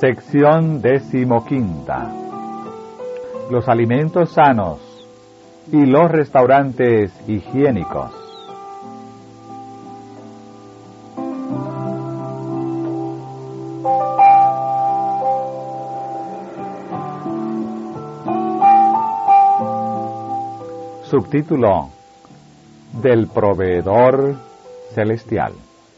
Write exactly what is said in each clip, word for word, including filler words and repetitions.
Sección decimoquinta. Los alimentos sanos y los restaurantes higiénicos. Subtítulo: Del proveedor celestial.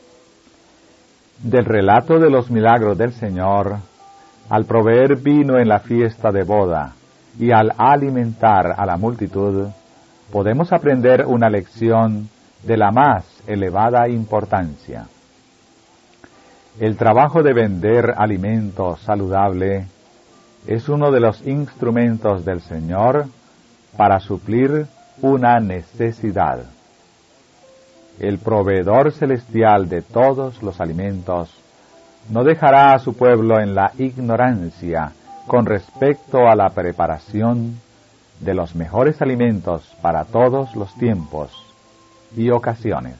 Del relato de los milagros del Señor, al proveer vino en la fiesta de boda y al alimentar a la multitud, podemos aprender una lección de la más elevada importancia. El trabajo de vender alimento saludable es uno de los instrumentos del Señor para suplir una necesidad. El proveedor celestial de todos los alimentos no dejará a su pueblo en la ignorancia con respecto a la preparación de los mejores alimentos para todos los tiempos y ocasiones.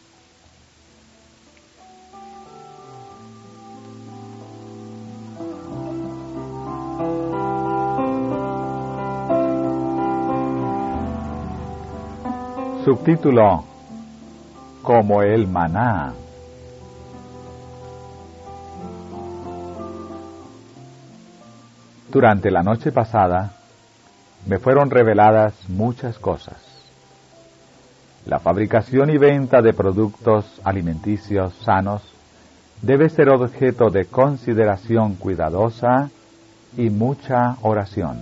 Subtítulo: Como el maná. Durante la noche pasada me fueron reveladas muchas cosas. La fabricación y venta de productos alimenticios sanos debe ser objeto de consideración cuidadosa y mucha oración.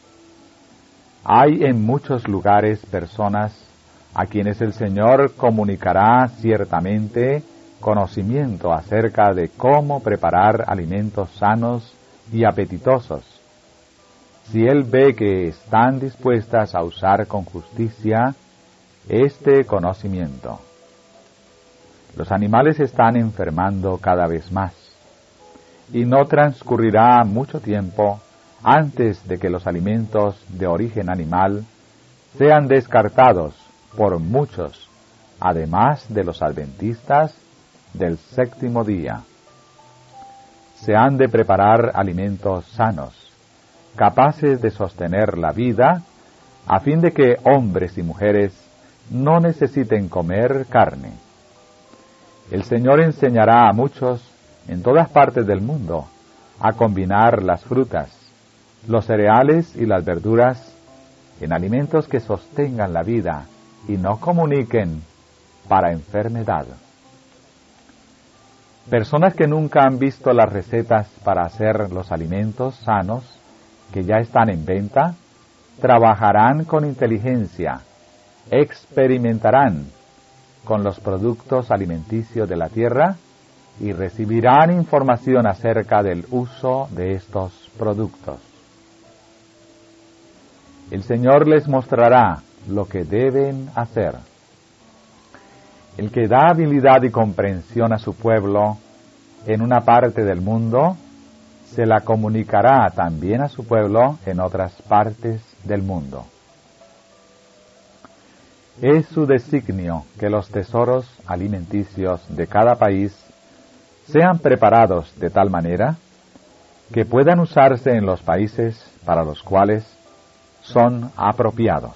Hay en muchos lugares personas a quienes el Señor comunicará ciertamente conocimiento acerca de cómo preparar alimentos sanos y apetitosos, si Él ve que están dispuestas a usar con justicia este conocimiento. Los animales están enfermando cada vez más, y no transcurrirá mucho tiempo antes de que los alimentos de origen animal sean descartados por muchos, además de los adventistas del séptimo día. Se han de preparar alimentos sanos, capaces de sostener la vida, a fin de que hombres y mujeres no necesiten comer carne. El Señor enseñará a muchos en todas partes del mundo a combinar las frutas, los cereales y las verduras en alimentos que sostengan la vida y no comuniquen para enfermedad. Personas que nunca han visto las recetas para hacer los alimentos sanos que ya están en venta, trabajarán con inteligencia, experimentarán con los productos alimenticios de la tierra y recibirán información acerca del uso de estos productos. El Señor les mostrará lo que deben hacer. El que da habilidad y comprensión a su pueblo en una parte del mundo, se la comunicará también a su pueblo en otras partes del mundo. Es su designio que los tesoros alimenticios de cada país sean preparados de tal manera que puedan usarse en los países para los cuales son apropiados.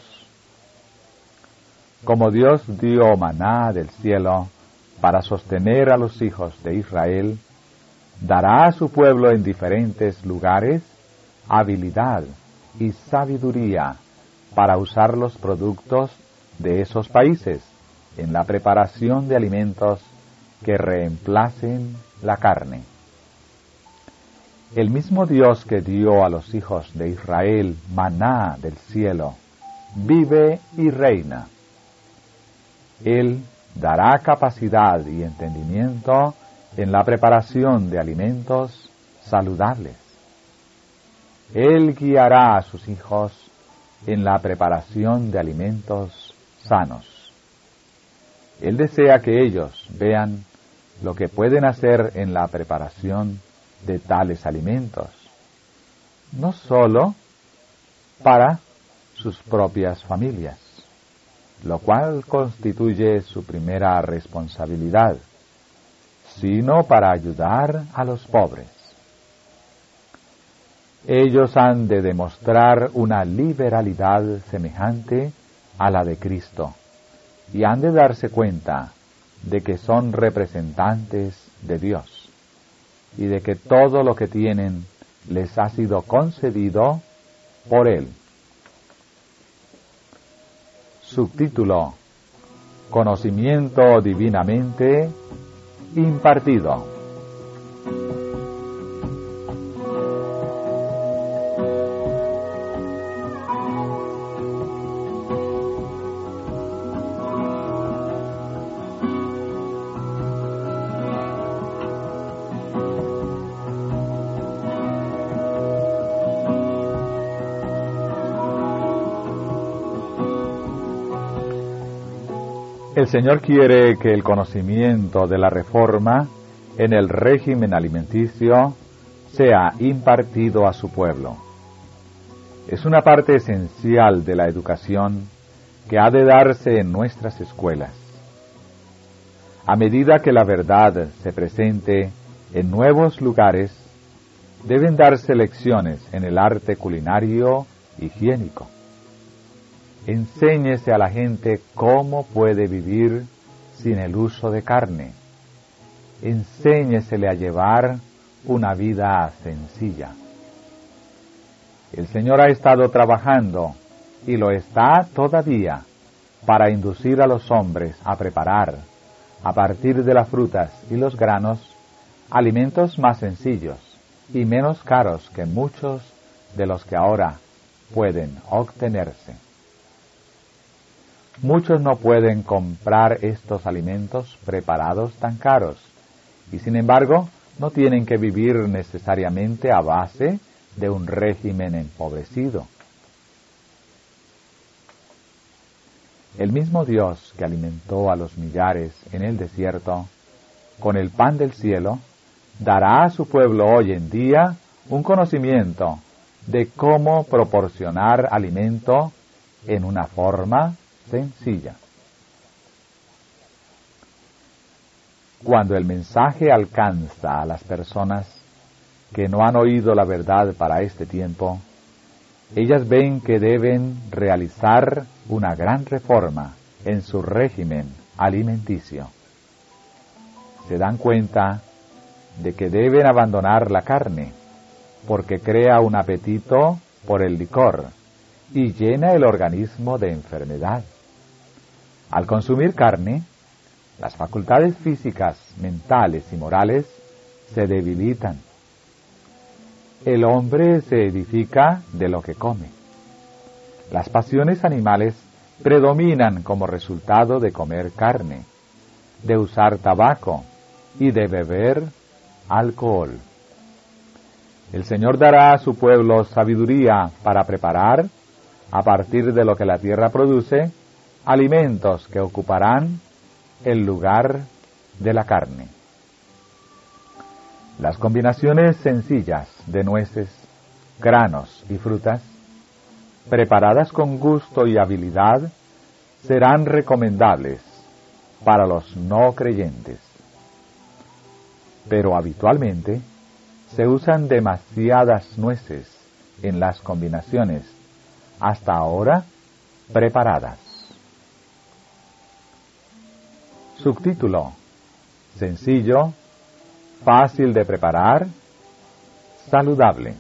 Como Dios dio maná del cielo para sostener a los hijos de Israel, dará a su pueblo en diferentes lugares habilidad y sabiduría para usar los productos de esos países en la preparación de alimentos que reemplacen la carne. El mismo Dios que dio a los hijos de Israel maná del cielo, vive y reina. Él dará capacidad y entendimiento en la preparación de alimentos saludables. Él guiará a sus hijos en la preparación de alimentos sanos. Él desea que ellos vean lo que pueden hacer en la preparación de tales alimentos, no sólo para sus propias familias, lo cual constituye su primera responsabilidad, sino para ayudar a los pobres. ellos han de demostrar una liberalidad semejante a la de Cristo, y han de darse cuenta de que son representantes de Dios, y de que todo lo que tienen les ha sido concedido por Él. Subtítulo: Conocimiento divinamente impartido. El Señor quiere que el conocimiento de la reforma en el régimen alimenticio sea impartido a su pueblo. Es una parte esencial de la educación que ha de darse en nuestras escuelas. A medida que la verdad se presente en nuevos lugares, deben darse lecciones en el arte culinario higiénico. Enséñese a la gente cómo puede vivir sin el uso de carne. Enséñesele a llevar una vida sencilla. El Señor ha estado trabajando, y lo está todavía, para inducir a los hombres a preparar, a partir de las frutas y los granos, alimentos más sencillos y menos caros que muchos de los que ahora pueden obtenerse. Muchos no pueden comprar estos alimentos preparados tan caros, y sin embargo no tienen que vivir necesariamente a base de un régimen empobrecido. El mismo Dios que alimentó a los millares en el desierto con el pan del cielo, dará a su pueblo hoy en día un conocimiento de cómo proporcionar alimento en una forma sencilla. Cuando el mensaje alcanza a las personas que no han oído la verdad para este tiempo, ellas ven que deben realizar una gran reforma en su régimen alimenticio. Se dan cuenta de que deben abandonar la carne, porque crea un apetito por el licor y llena el organismo de enfermedad. Al consumir carne, las facultades físicas, mentales y morales se debilitan. El hombre se edifica de lo que come. Las pasiones animales predominan como resultado de comer carne, de usar tabaco y de beber alcohol. El Señor dará a su pueblo sabiduría para preparar, a partir de lo que la tierra produce, alimentos que ocuparán el lugar de la carne. Las combinaciones sencillas de nueces, granos y frutas, preparadas con gusto y habilidad, serán recomendables para los no creyentes. Pero habitualmente se usan demasiadas nueces en las combinaciones hasta ahora preparadas. Subtítulo: sencillo, fácil de preparar, saludable.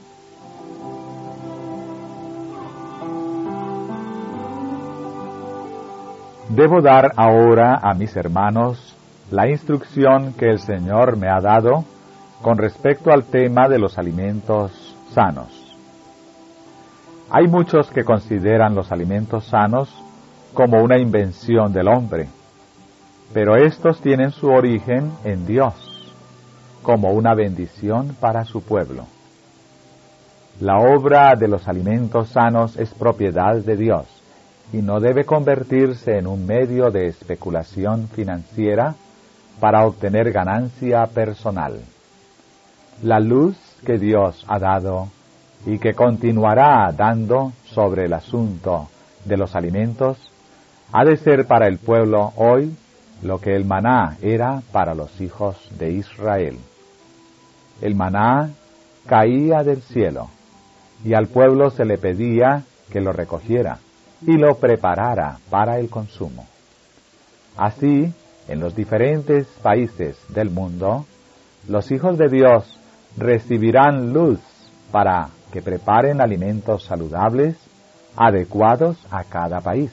Debo dar ahora a mis hermanos la instrucción que el Señor me ha dado con respecto al tema de los alimentos sanos. Hay muchos que consideran los alimentos sanos como una invención del hombre, pero estos tienen su origen en Dios, como una bendición para su pueblo. La obra de los alimentos sanos es propiedad de Dios y no debe convertirse en un medio de especulación financiera para obtener ganancia personal. La luz que Dios ha dado y que continuará dando sobre el asunto de los alimentos ha de ser para el pueblo hoy lo que el maná era para los hijos de Israel. El maná caía del cielo, y al pueblo se le pedía que lo recogiera y lo preparara para el consumo. Así, en los diferentes países del mundo, los hijos de Dios recibirán luz para que preparen alimentos saludables adecuados a cada país.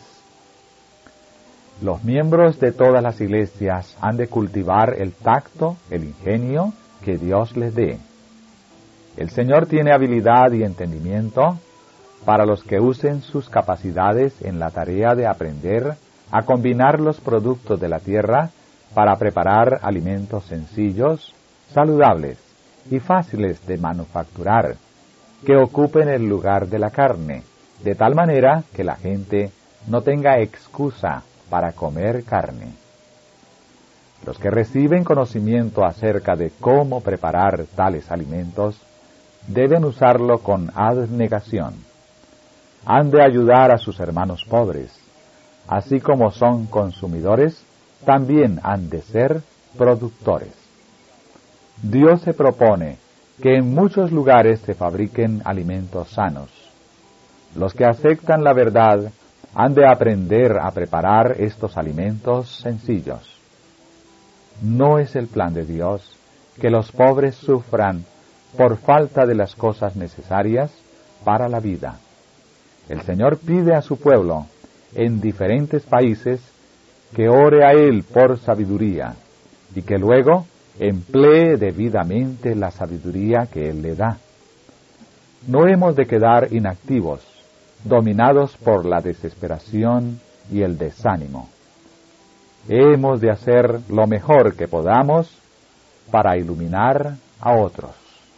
Los miembros de todas las iglesias han de cultivar el tacto, el ingenio que Dios les dé. El Señor tiene habilidad y entendimiento para los que usen sus capacidades en la tarea de aprender a combinar los productos de la tierra para preparar alimentos sencillos, saludables y fáciles de manufacturar, que ocupen el lugar de la carne, de tal manera que la gente no tenga excusa para comer carne. Los que reciben conocimiento acerca de cómo preparar tales alimentos deben usarlo con abnegación. Han de ayudar a sus hermanos pobres. Así como son consumidores, también han de ser productores. Dios se propone que en muchos lugares se fabriquen alimentos sanos. Los que aceptan la verdad han de aprender a preparar estos alimentos sencillos. No es el plan de Dios que los pobres sufran por falta de las cosas necesarias para la vida. El Señor pide a su pueblo en diferentes países que ore a Él por sabiduría y que luego emplee debidamente la sabiduría que Él le da. No hemos de quedar inactivos, dominados por la desesperación y el desánimo. Hemos de hacer lo mejor que podamos para iluminar a otros.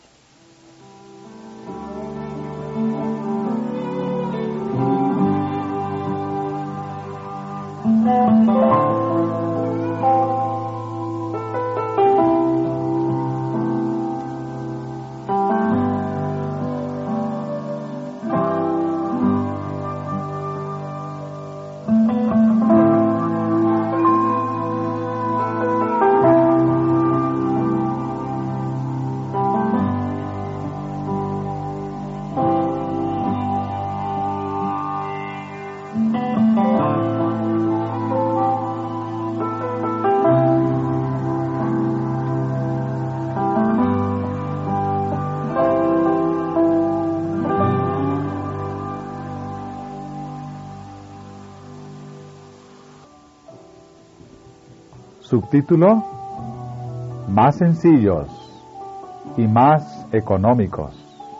Subtítulo: Más sencillos y más económicos.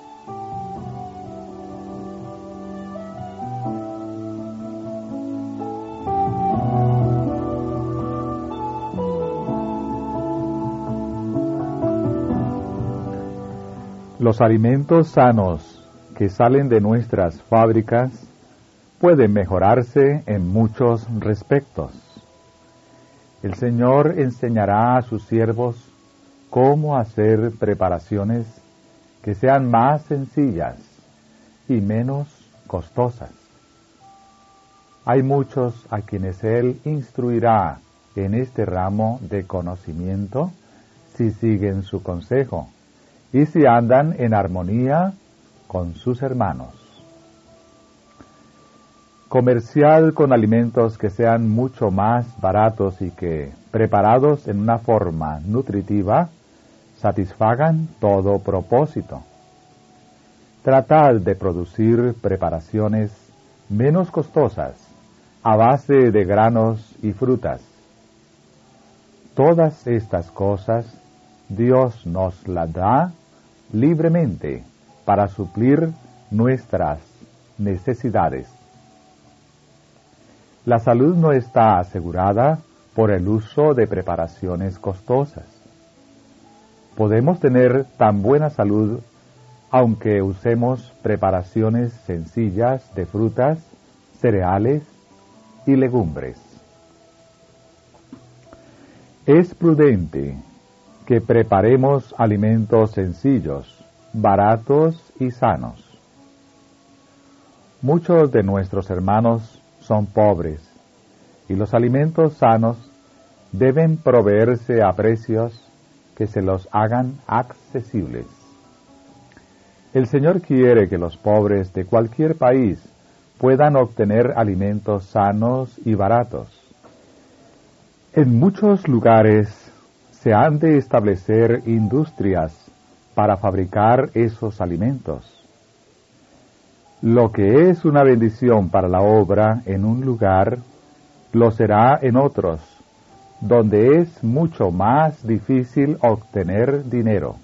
Los alimentos sanos que salen de nuestras fábricas pueden mejorarse en muchos respectos. El Señor enseñará a sus siervos cómo hacer preparaciones que sean más sencillas y menos costosas. Hay muchos a quienes Él instruirá en este ramo de conocimiento si siguen su consejo y si andan en armonía con sus hermanos. Comerciar con alimentos que sean mucho más baratos y que, preparados en una forma nutritiva, satisfagan todo propósito. Tratad de producir preparaciones menos costosas a base de granos y frutas. Todas estas cosas Dios nos las da libremente para suplir nuestras necesidades. La salud no está asegurada por el uso de preparaciones costosas. Podemos tener tan buena salud aunque usemos preparaciones sencillas de frutas, cereales y legumbres. Es prudente que preparemos alimentos sencillos, baratos y sanos. Muchos de nuestros hermanos son pobres, y los alimentos sanos deben proveerse a precios que se los hagan accesibles. El Señor quiere que los pobres de cualquier país puedan obtener alimentos sanos y baratos. En muchos lugares se han de establecer industrias para fabricar esos alimentos. Lo que es una bendición para la obra en un lugar, lo será en otros, donde es mucho más difícil obtener dinero.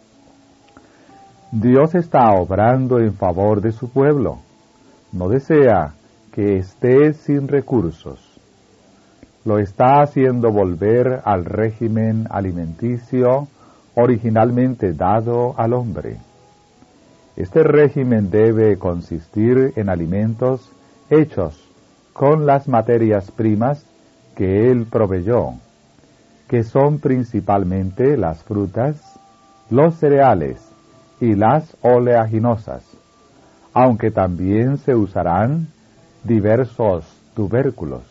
Dios está obrando en favor de su pueblo. No desea que esté sin recursos. Lo está haciendo volver al régimen alimenticio originalmente dado al hombre. Este régimen debe consistir en alimentos hechos con las materias primas que Él proveyó, que son principalmente las frutas, los cereales y las oleaginosas, aunque también se usarán diversos tubérculos.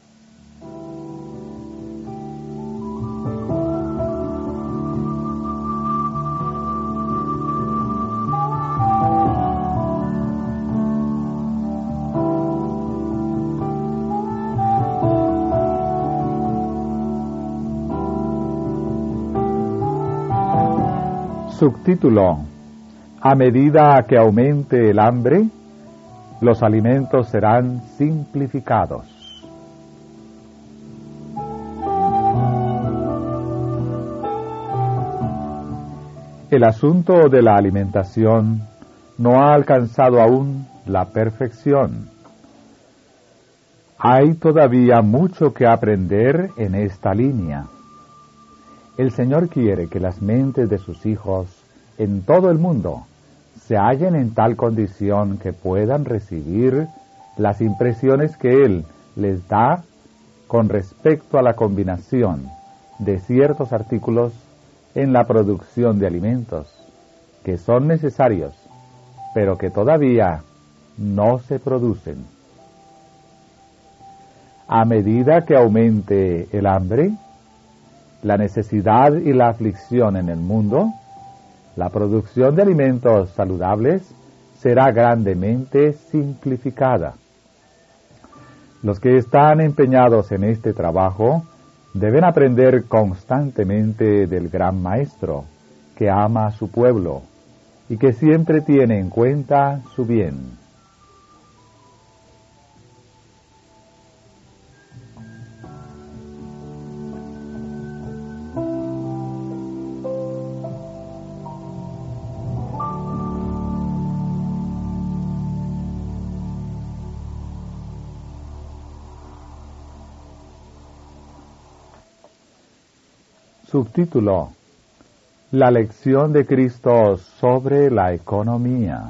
Subtítulo: a medida que aumente el hambre, los alimentos serán simplificados. El asunto de la alimentación no ha alcanzado aún la perfección. Hay todavía mucho que aprender en esta línea. El Señor quiere que las mentes de sus hijos en todo el mundo se hallen en tal condición que puedan recibir las impresiones que Él les da con respecto a la combinación de ciertos artículos en la producción de alimentos que son necesarios, pero que todavía no se producen. A medida que aumente el hambre, la necesidad y la aflicción en el mundo, la producción de alimentos saludables será grandemente simplificada. Los que están empeñados en este trabajo deben aprender constantemente del gran Maestro, que ama a su pueblo y que siempre tiene en cuenta su bien. Subtítulo: la lección de Cristo sobre la economía.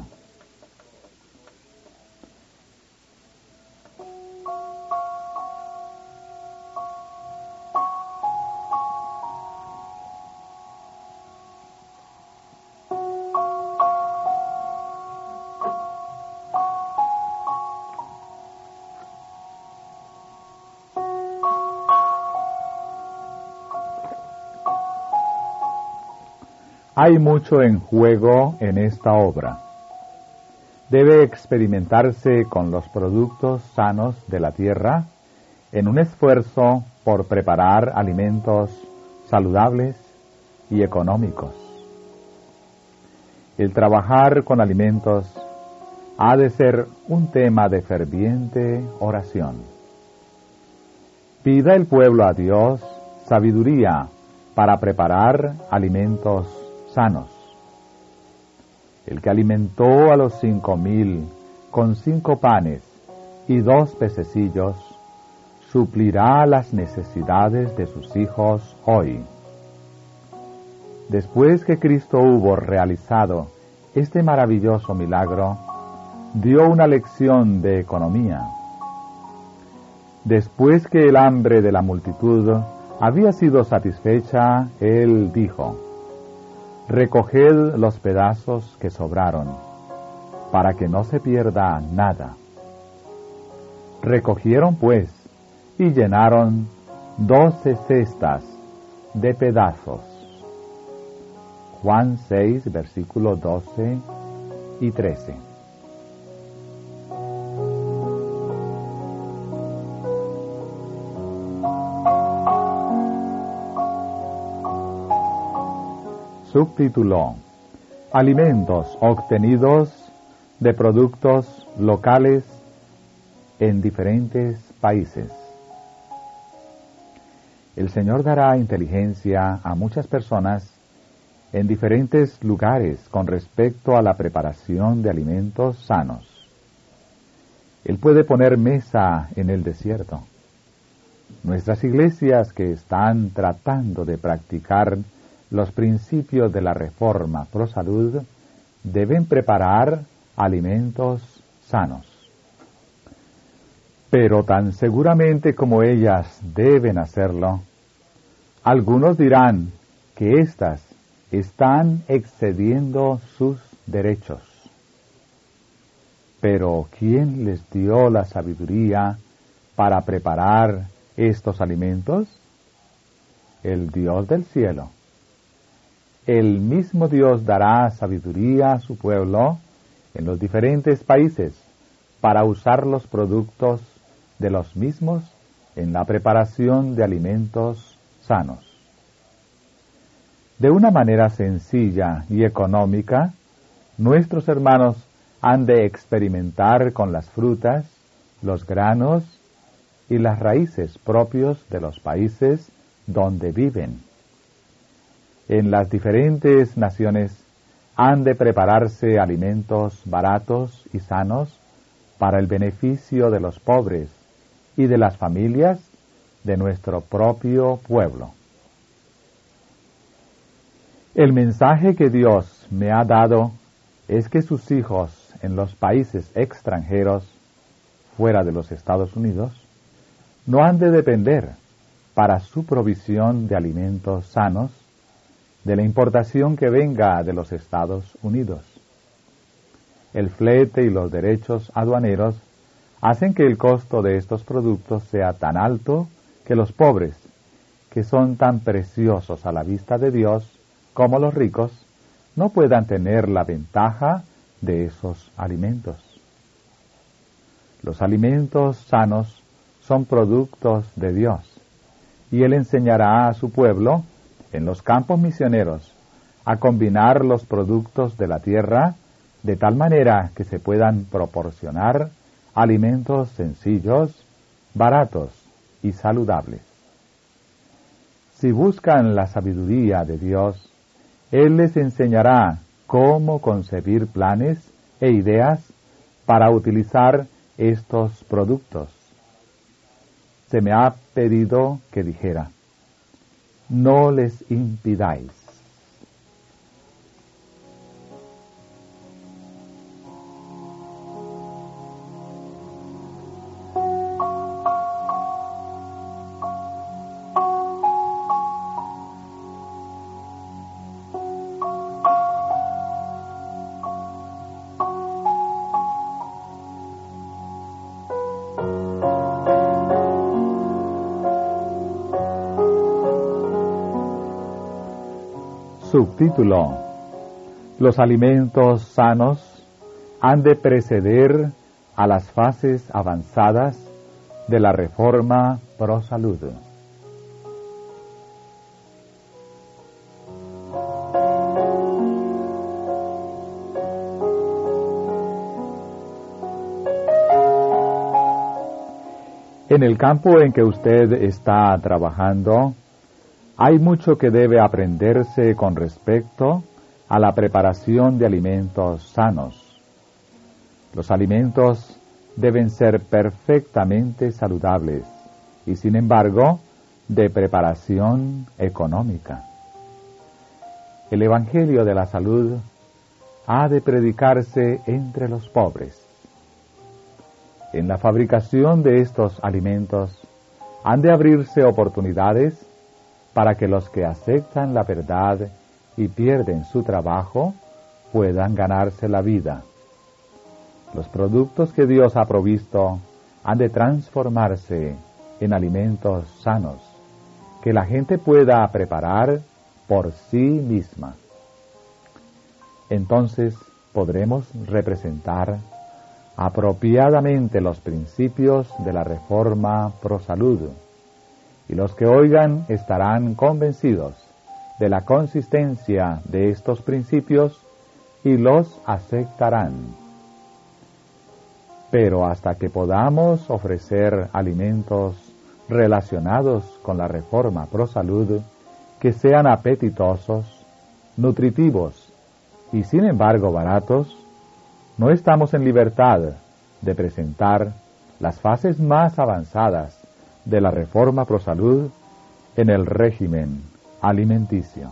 Hay mucho en juego en esta obra. Debe experimentarse con los productos sanos de la tierra en un esfuerzo por preparar alimentos saludables y económicos. El trabajar con alimentos ha de ser un tema de ferviente oración. Pida el pueblo a Dios sabiduría para preparar alimentos sanos. El que alimentó a los cinco mil con cinco panes y dos pececillos, suplirá las necesidades de sus hijos hoy. Después que Cristo hubo realizado este maravilloso milagro, dio una lección de economía. Después que el hambre de la multitud había sido satisfecha, Él dijo: recoged los pedazos que sobraron, para que no se pierda nada. Recogieron pues, y llenaron doce cestas de pedazos. Juan seis, versículo doce y trece. Subtítulo: Alimentos obtenidos de productos locales en diferentes países. El Señor dará inteligencia a muchas personas en diferentes lugares con respecto a la preparación de alimentos sanos. Él puede poner mesa en el desierto. Nuestras iglesias que están tratando de practicar los principios de la reforma pro salud deben preparar alimentos sanos. Pero tan seguramente como ellas deben hacerlo, algunos dirán que éstas están excediendo sus derechos. Pero ¿quién les dio la sabiduría para preparar estos alimentos? El Dios del cielo. El mismo Dios dará sabiduría a su pueblo en los diferentes países para usar los productos de los mismos en la preparación de alimentos sanos. De una manera sencilla y económica, nuestros hermanos han de experimentar con las frutas, los granos y las raíces propios de los países donde viven. En las diferentes naciones han de prepararse alimentos baratos y sanos para el beneficio de los pobres y de las familias de nuestro propio pueblo. El mensaje que Dios me ha dado es que sus hijos en los países extranjeros, fuera de los Estados Unidos, no han de depender para su provisión de alimentos sanos de la importación que venga de los Estados Unidos. El flete y los derechos aduaneros hacen que el costo de estos productos sea tan alto que los pobres, que son tan preciosos a la vista de Dios como los ricos, no puedan tener la ventaja de esos alimentos. Los alimentos sanos son productos de Dios, y Él enseñará a su pueblo en los campos misioneros a combinar los productos de la tierra de tal manera que se puedan proporcionar alimentos sencillos, baratos y saludables. Si buscan la sabiduría de Dios, Él les enseñará cómo concebir planes e ideas para utilizar estos productos. Se me ha pedido que dijera: no les impidáis. Subtítulo: Los alimentos sanos han de preceder a las fases avanzadas de la reforma pro salud. En el campo en que usted está trabajando, hay mucho que debe aprenderse con respecto a la preparación de alimentos sanos. Los alimentos deben ser perfectamente saludables y, sin embargo, de preparación económica. El Evangelio de la Salud ha de predicarse entre los pobres. En la fabricación de estos alimentos han de abrirse oportunidades para que los que aceptan la verdad y pierden su trabajo puedan ganarse la vida. Los productos que Dios ha provisto han de transformarse en alimentos sanos, que la gente pueda preparar por sí misma. Entonces, podremos representar apropiadamente los principios de la reforma pro salud, y los que oigan estarán convencidos de la consistencia de estos principios y los aceptarán. Pero hasta que podamos ofrecer alimentos relacionados con la reforma pro salud que sean apetitosos, nutritivos y sin embargo baratos, no estamos en libertad de presentar las fases más avanzadas de la reforma pro salud en el régimen alimenticio.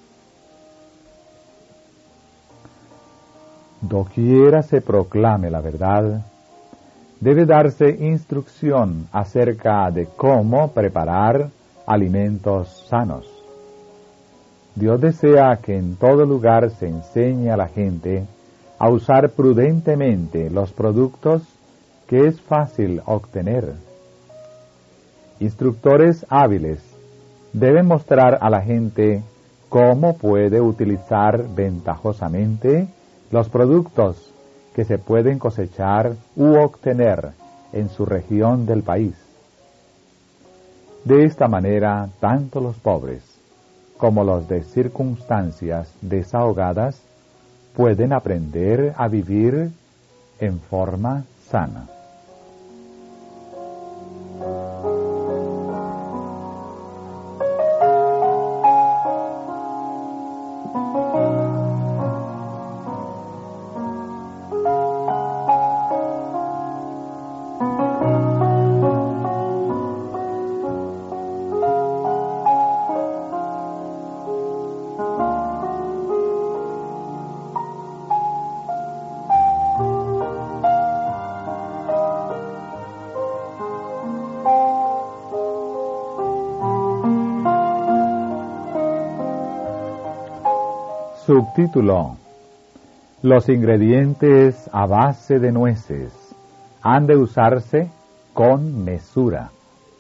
Doquiera se proclame la verdad, debe darse instrucción acerca de cómo preparar alimentos sanos. Dios desea que en todo lugar se enseñe a la gente a usar prudentemente los productos que es fácil obtener. Instructores hábiles deben mostrar a la gente cómo puede utilizar ventajosamente los productos que se pueden cosechar u obtener en su región del país. De esta manera, tanto los pobres como los de circunstancias desahogadas pueden aprender a vivir en forma sana. Subtítulo: Los ingredientes a base de nueces han de usarse con mesura.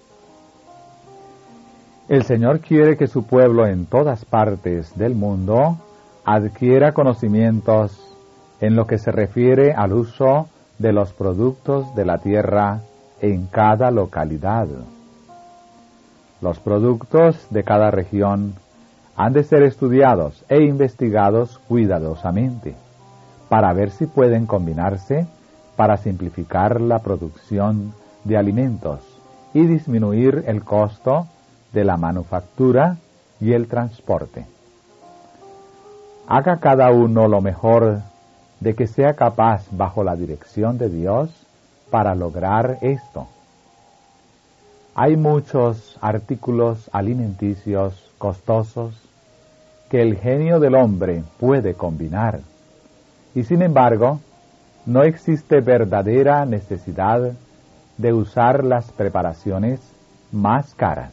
El Señor quiere que su pueblo en todas partes del mundo adquiera conocimientos en lo que se refiere al uso de los productos de la tierra en cada localidad. Los productos de cada región han de ser estudiados e investigados cuidadosamente para ver si pueden combinarse para simplificar la producción de alimentos y disminuir el costo de la manufactura y el transporte. Haga cada uno lo mejor de que sea capaz bajo la dirección de Dios para lograr esto. Hay muchos artículos alimenticios costosos que el genio del hombre puede combinar, y sin embargo, no existe verdadera necesidad de usar las preparaciones más caras.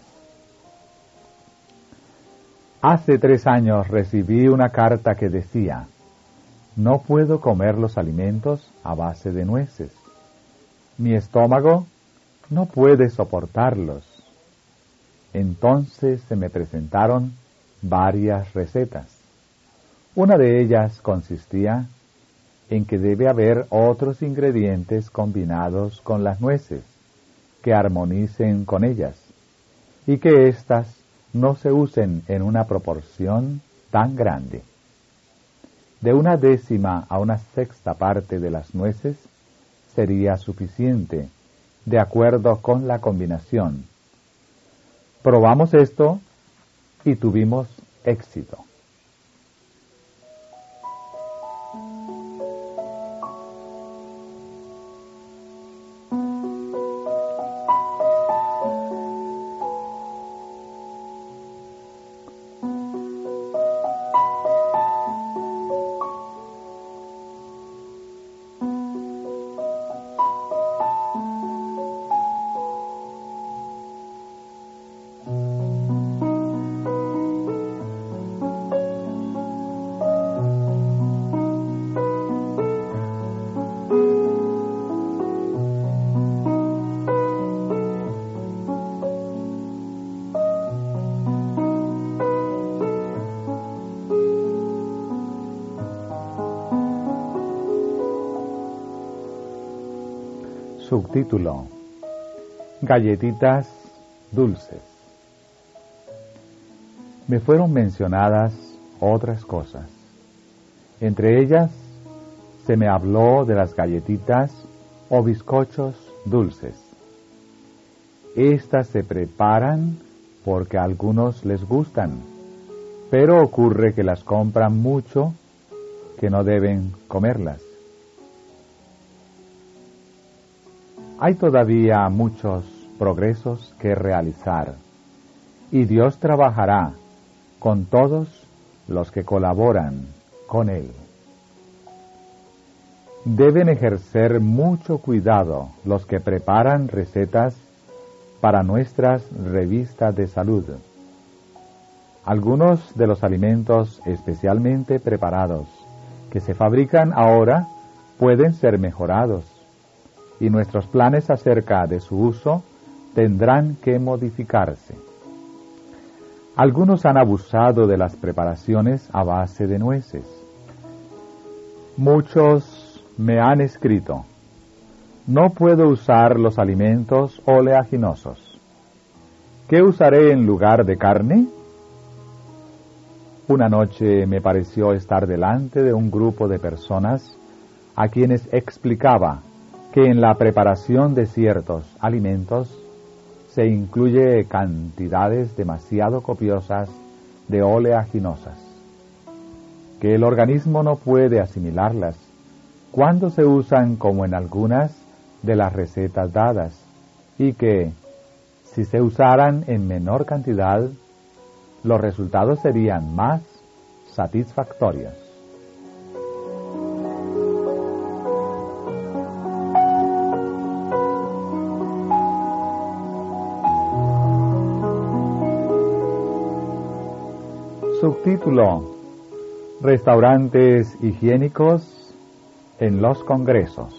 Hace tres años recibí una carta que decía: no puedo comer los alimentos a base de nueces. Mi estómago no puede soportarlos. Entonces se me presentaron varias recetas. Una de ellas consistía en que debe haber otros ingredientes combinados con las nueces que armonicen con ellas y que éstas no se usen en una proporción tan grande. De una décima a una sexta parte de las nueces sería suficiente, de acuerdo con la combinación. Probamos esto y tuvimos éxito. Subtítulo: Galletitas dulces. Me fueron mencionadas otras cosas. Entre ellas se me habló de las galletitas o bizcochos dulces. Estas se preparan porque a algunos les gustan, pero ocurre que las compran mucho que no deben comerlas. Hay todavía muchos progresos que realizar, y Dios trabajará con todos los que colaboran con Él. Deben ejercer mucho cuidado los que preparan recetas para nuestras revistas de salud. Algunos de los alimentos especialmente preparados que se fabrican ahora pueden ser mejorados, y nuestros planes acerca de su uso tendrán que modificarse. Algunos han abusado de las preparaciones a base de nueces. Muchos me han escrito: no puedo usar los alimentos oleaginosos. ¿Qué usaré en lugar de carne? Una noche me pareció estar delante de un grupo de personas a quienes explicaba que en la preparación de ciertos alimentos se incluye cantidades demasiado copiosas de oleaginosas, que el organismo no puede asimilarlas cuando se usan como en algunas de las recetas dadas, y que, si se usaran en menor cantidad, los resultados serían más satisfactorios. Subtítulo: Restaurantes higiénicos en los congresos.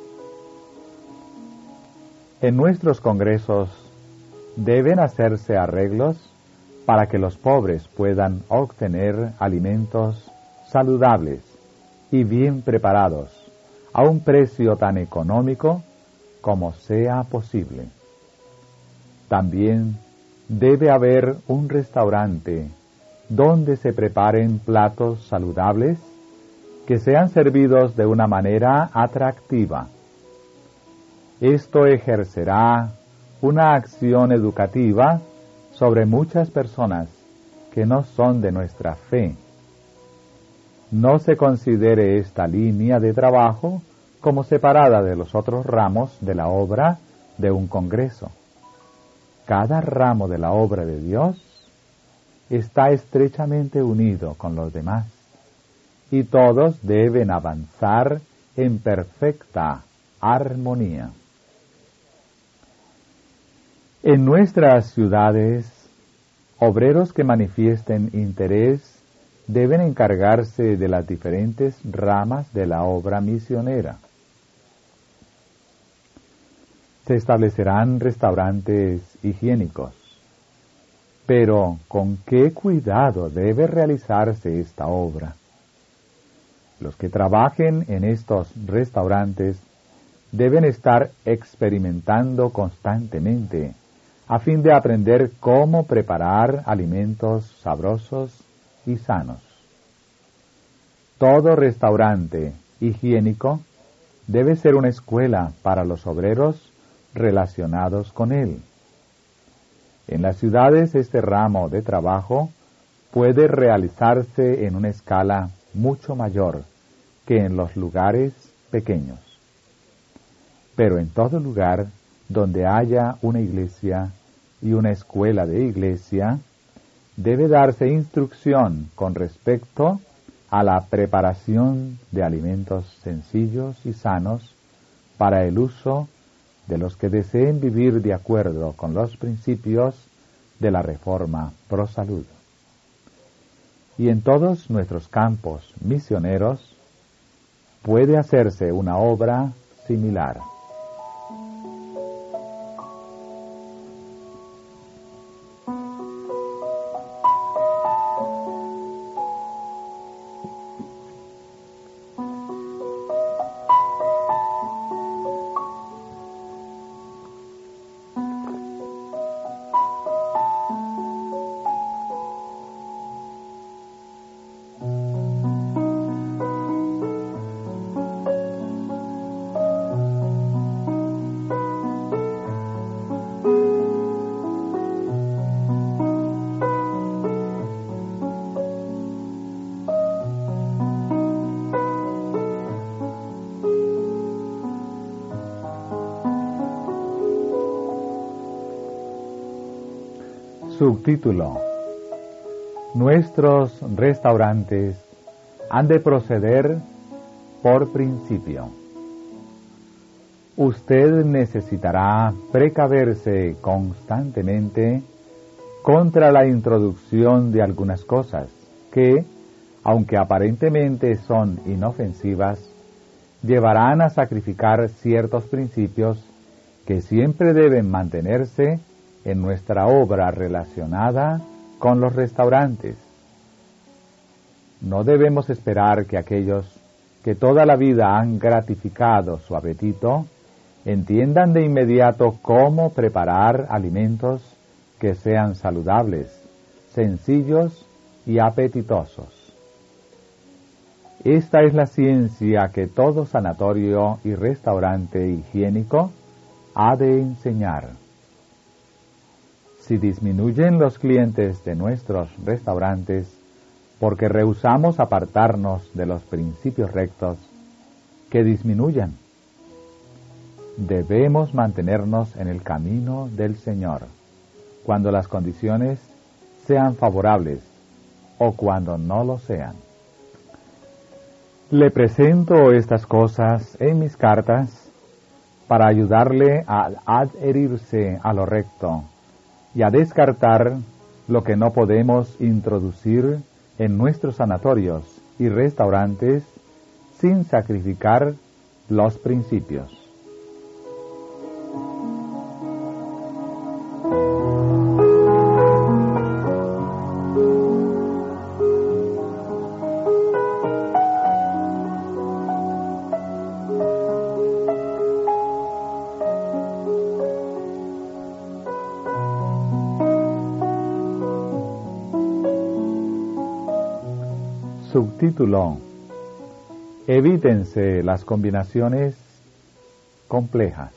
En nuestros congresos deben hacerse arreglos para que los pobres puedan obtener alimentos saludables y bien preparados a un precio tan económico como sea posible. También debe haber un restaurante donde se preparen platos saludables que sean servidos de una manera atractiva. Esto ejercerá una acción educativa sobre muchas personas que no son de nuestra fe. No se considere esta línea de trabajo como separada de los otros ramos de la obra de un congreso. Cada ramo de la obra de Dios está estrechamente unido con los demás, y todos deben avanzar en perfecta armonía. En nuestras ciudades, obreros que manifiesten interés deben encargarse de las diferentes ramas de la obra misionera. Se establecerán restaurantes higiénicos. Pero, ¿con qué cuidado debe realizarse esta obra? Los que trabajen en estos restaurantes deben estar experimentando constantemente a fin de aprender cómo preparar alimentos sabrosos y sanos. Todo restaurante higiénico debe ser una escuela para los obreros relacionados con él. En las ciudades este ramo de trabajo puede realizarse en una escala mucho mayor que en los lugares pequeños. Pero en todo lugar donde haya una iglesia y una escuela de iglesia, debe darse instrucción con respecto a la preparación de alimentos sencillos y sanos para el uso de los que deseen vivir de acuerdo con los principios de la Reforma Pro Salud. Y en todos nuestros campos misioneros puede hacerse una obra similar. Subtítulo: Nuestros restaurantes han de proceder por principio. Usted necesitará precaverse constantemente contra la introducción de algunas cosas que, aunque aparentemente son inofensivas, llevarán a sacrificar ciertos principios que siempre deben mantenerse en nuestra obra relacionada con los restaurantes. No debemos esperar que aquellos que toda la vida han gratificado su apetito entiendan de inmediato cómo preparar alimentos que sean saludables, sencillos y apetitosos. Esta es la ciencia que todo sanatorio y restaurante higiénico ha de enseñar. Si disminuyen los clientes de nuestros restaurantes porque rehusamos apartarnos de los principios rectos, que disminuyan. Debemos mantenernos en el camino del Señor, cuando las condiciones sean favorables o cuando no lo sean. Le presento estas cosas en mis cartas para ayudarle a adherirse a lo recto y a descartar lo que no podemos introducir en nuestros sanatorios y restaurantes sin sacrificar los principios. Subtítulo: Evítense las combinaciones complejas.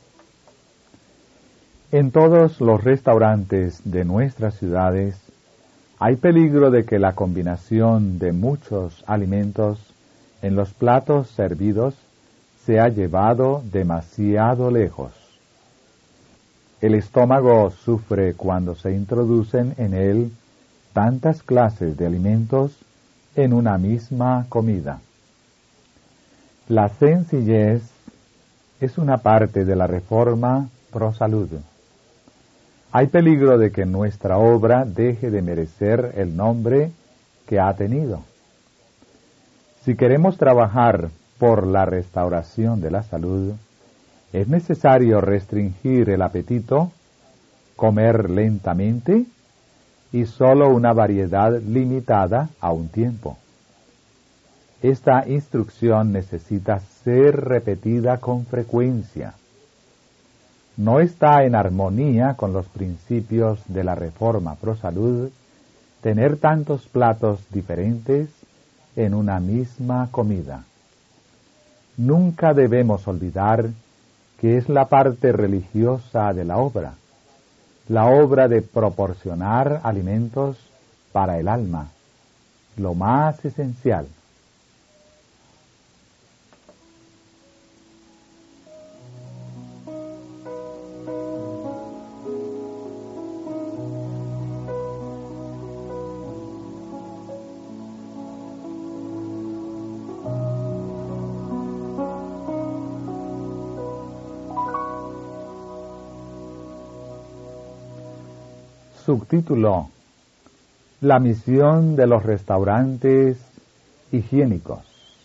En todos los restaurantes de nuestras ciudades hay peligro de que la combinación de muchos alimentos en los platos servidos se ha llevado demasiado lejos. El estómago sufre cuando se introducen en él tantas clases de alimentos en una misma comida. La sencillez es una parte de la reforma pro salud. Hay peligro de que nuestra obra deje de merecer el nombre que ha tenido. Si queremos trabajar por la restauración de la salud, es necesario restringir el apetito, comer lentamente y solo una variedad limitada a un tiempo. Esta instrucción necesita ser repetida con frecuencia. No está en armonía con los principios de la reforma pro salud tener tantos platos diferentes en una misma comida. Nunca debemos olvidar que es la parte religiosa de la obra, la obra de proporcionar alimentos para el alma, lo más esencial. Subtítulo: La misión de los restaurantes higiénicos.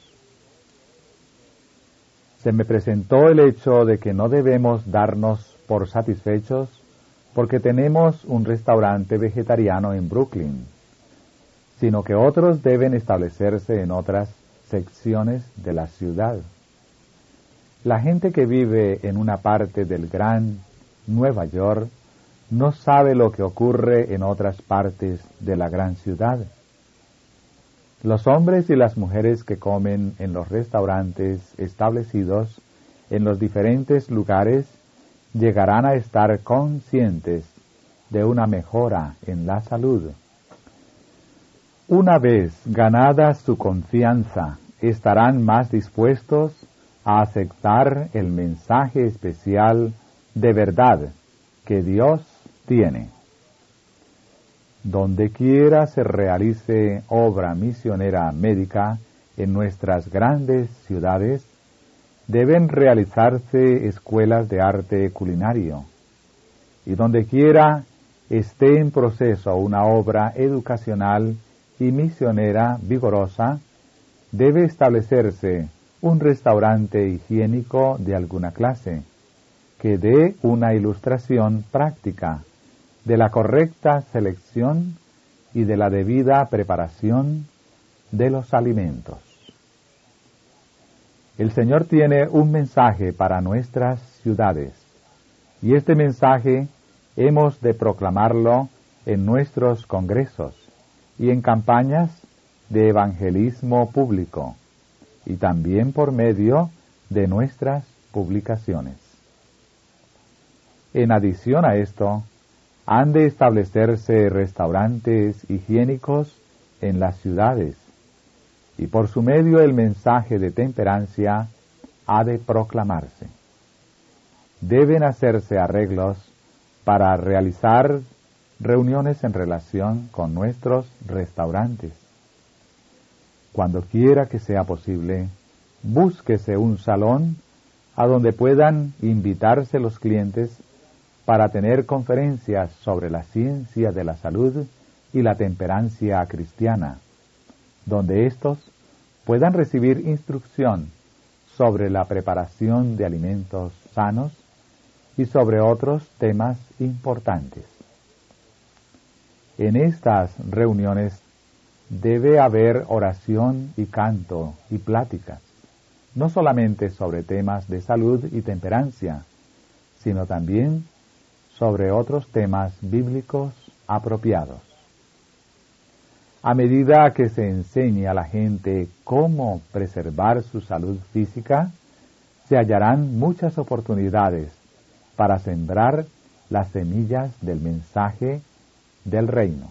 Se me presentó el hecho de que no debemos darnos por satisfechos porque tenemos un restaurante vegetariano en Brooklyn, sino que otros deben establecerse en otras secciones de la ciudad. La gente que vive en una parte del Gran Nueva York no sabe lo que ocurre en otras partes de la gran ciudad. Los hombres y las mujeres que comen en los restaurantes establecidos en los diferentes lugares llegarán a estar conscientes de una mejora en la salud. Una vez ganada su confianza, estarán más dispuestos a aceptar el mensaje especial de verdad que Dios tiene. Donde quiera se realice obra misionera médica en nuestras grandes ciudades, deben realizarse escuelas de arte culinario. Y donde quiera esté en proceso una obra educacional y misionera vigorosa, debe establecerse un restaurante higiénico de alguna clase, que dé una ilustración práctica de la correcta selección y de la debida preparación de los alimentos. El Señor tiene un mensaje para nuestras ciudades, y este mensaje hemos de proclamarlo en nuestros congresos y en campañas de evangelismo público, y también por medio de nuestras publicaciones. En adición a esto, han de establecerse restaurantes higiénicos en las ciudades, y por su medio el mensaje de temperancia ha de proclamarse. Deben hacerse arreglos para realizar reuniones en relación con nuestros restaurantes. Cuando quiera que sea posible, búsquese un salón a donde puedan invitarse los clientes para tener conferencias sobre la ciencia de la salud y la temperancia cristiana, donde éstos puedan recibir instrucción sobre la preparación de alimentos sanos y sobre otros temas importantes. En estas reuniones debe haber oración y canto y pláticas, no solamente sobre temas de salud y temperancia, sino también sobre otros temas bíblicos apropiados. A medida que se enseñe a la gente cómo preservar su salud física, se hallarán muchas oportunidades para sembrar las semillas del mensaje del reino.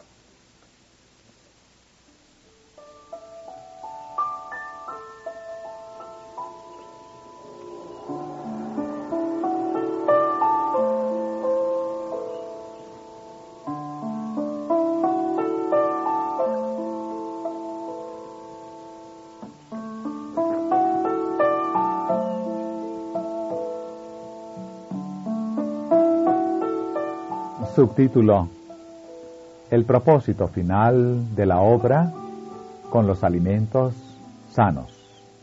Subtítulo: El propósito final de la obra con los alimentos sanos.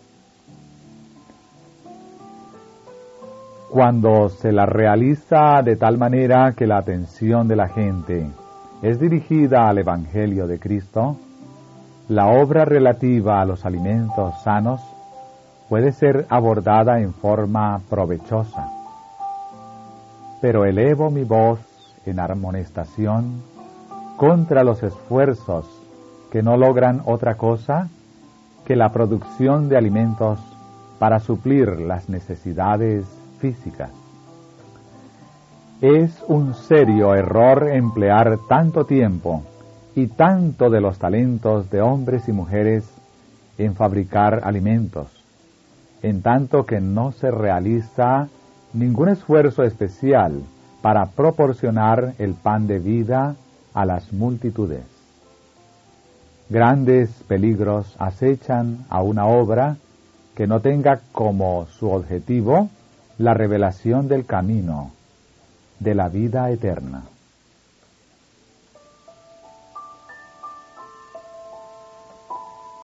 Cuando se la realiza de tal manera que la atención de la gente es dirigida al Evangelio de Cristo, la obra relativa a los alimentos sanos puede ser abordada en forma provechosa. Pero elevo mi voz en amonestación contra los esfuerzos que no logran otra cosa que la producción de alimentos para suplir las necesidades físicas. Es un serio error emplear tanto tiempo y tanto de los talentos de hombres y mujeres en fabricar alimentos, en tanto que no se realiza ningún esfuerzo especial para proporcionar el pan de vida a las multitudes. Grandes peligros acechan a una obra que no tenga como su objetivo la revelación del camino de la vida eterna.